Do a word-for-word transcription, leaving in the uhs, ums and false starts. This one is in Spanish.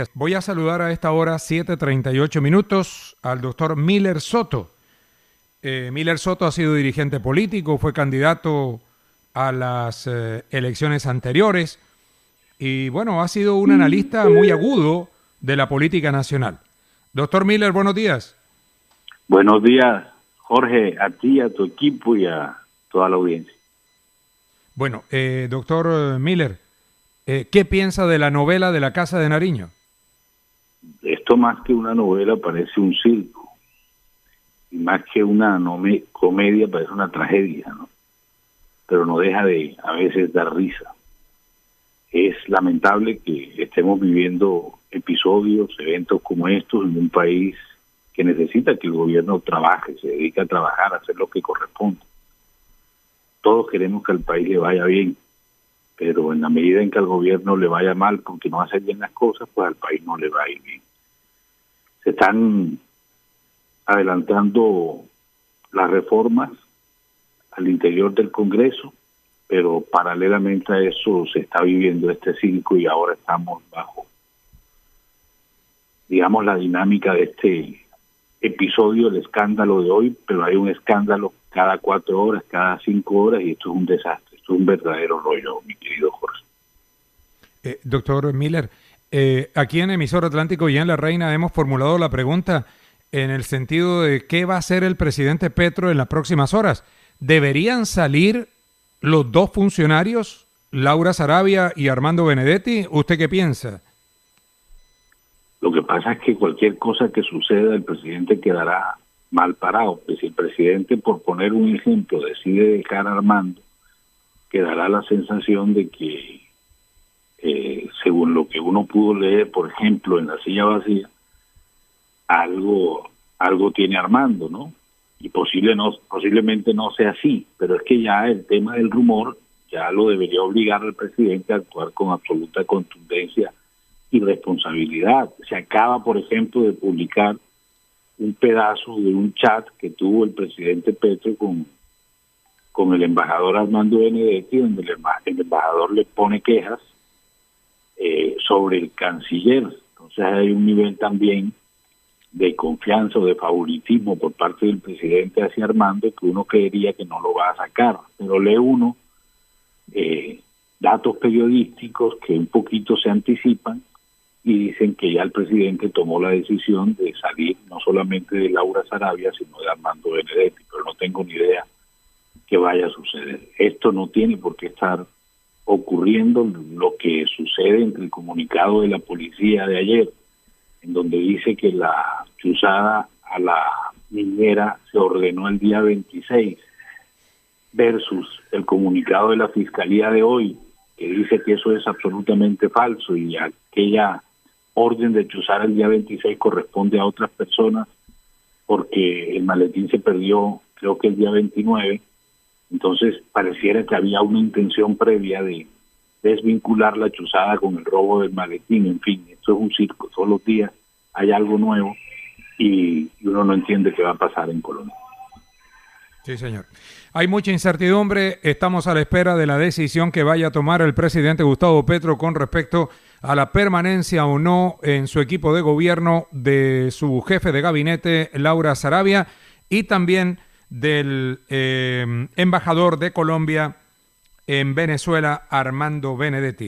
Voy a saludar a esta hora, siete treinta y ocho minutos, al doctor Miller Soto. Eh, Miller Soto ha sido dirigente político, fue candidato a las eh, elecciones anteriores y, bueno, ha sido un analista muy agudo de la política nacional. Doctor Miller, buenos días. Buenos días, Jorge, a ti, a tu equipo y a toda la audiencia. Bueno, eh, doctor Miller, eh, ¿qué piensa de la novela de La Casa de Nariño? Esto más que una novela parece un circo, y más que una nome- comedia parece una tragedia, ¿no? Pero no deja de a veces dar risa. Es lamentable que estemos viviendo episodios, eventos como estos en un país que necesita que el gobierno trabaje, se dedique a trabajar, a hacer lo que corresponde. Todos queremos que al país le vaya bien, pero en la medida en que al gobierno le vaya mal porque no hace bien las cosas, pues al país no le va a ir bien. Se están adelantando las reformas al interior del Congreso, pero paralelamente a eso se está viviendo este circo y ahora estamos bajo, digamos, la dinámica de este episodio, el escándalo de hoy, pero hay un escándalo cada cuatro horas, cada cinco horas, y esto es un desastre, esto es un verdadero rollo, mi querido Jorge. Eh, doctor Miller, eh, aquí en Emisor Atlántico y en La Reina hemos formulado la pregunta en el sentido de qué va a hacer el presidente Petro en las próximas horas. ¿Deberían salir los dos funcionarios, Laura Saravia y Armando Benedetti? ¿Usted qué piensa? Lo que pasa es que cualquier cosa que suceda, el presidente quedará mal parado. Pues si el presidente, por poner un ejemplo, decide dejar a Armando, quedará la sensación de que, eh, según lo que uno pudo leer, por ejemplo, en La Silla Vacía, algo algo tiene Armando, ¿no? Y posible no, posiblemente no sea así, pero es que ya el tema del rumor ya lo debería obligar al presidente a actuar con absoluta contundencia y responsabilidad. Se acaba, por ejemplo, de publicar un pedazo de un chat que tuvo el presidente Petro con, con el embajador Armando Benedetti, donde el, el embajador le pone quejas eh, sobre el canciller. Entonces hay un nivel también de confianza o de favoritismo por parte del presidente hacia Armando que uno creería que no lo va a sacar, pero lee uno eh, datos periodísticos que un poquito se anticipan y dicen que ya el presidente tomó la decisión de salir no solamente de Laura Saravia, sino de Armando Benedetti, pero no tengo ni idea que vaya a suceder. Esto no tiene por qué estar ocurriendo. Lo que sucede entre el comunicado de la policía de ayer, en donde dice que la chuzada a la niñera se ordenó el día veintiséis, versus el comunicado de la Fiscalía de hoy, que dice que eso es absolutamente falso y aquella orden de chuzar el día veintiséis corresponde a otras personas porque el maletín se perdió, creo que el día veintinueve. Entonces pareciera que había una intención previa de desvincular la chuzada con el robo del maletín. En fin, esto es un circo, todos los días hay algo nuevo y uno no entiende qué va a pasar en Colombia. Sí, señor. Hay mucha incertidumbre, estamos a la espera de la decisión que vaya a tomar el presidente Gustavo Petro con respecto a la permanencia o no en su equipo de gobierno de su jefe de gabinete, Laura Saravia, y también del eh, embajador de Colombia en Venezuela, Armando Benedetti.